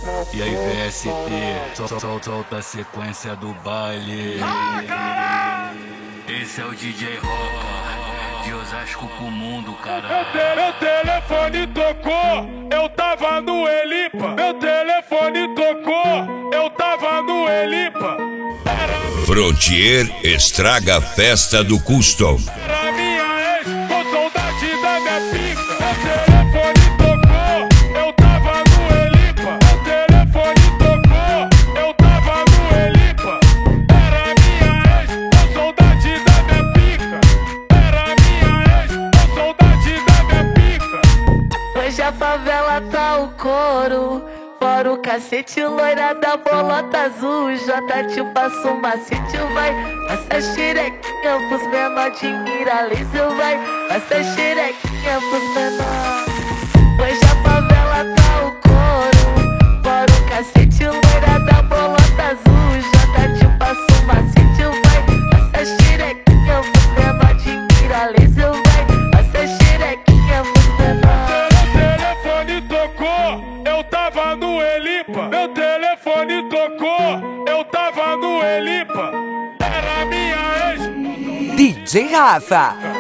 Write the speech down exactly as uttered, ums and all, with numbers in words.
E aí V S T, sol, sol, solta a sequência do baile. Esse é o D J Roca, de Osasco pro mundo, caralho. Meu telefone tocou, eu tava no Elipa. Meu telefone tocou, eu tava no Elipa. Frontier estraga a festa do Custom. Era minha ex, com saudade da minha pica. Meu telefone tocou, eu tava no Elipa. Meu telefone tocou, eu tava no Elipa. Era minha ex, com saudade da minha pica. Era minha ex, com saudade da minha pica. Hoje a favela tá o couro, fora o cacete, loira da bolota azul. Jota te passa um macete, vai. Passa xerequinha pros menor de Miralisa, vai. Passa xerequinha pros menor. Hoje a favela tá o couro, fora o cacete, loira da bolota azul. Jota te passa um macete, vai. Passa xerequinha pros menor de Miralisa, vai. Passa xerequinha pros menor. Meu telefone tocou, eu tava no Elipa. Meu telefone tocou, eu tava no Elipa. Era minha ex. D J Rafa.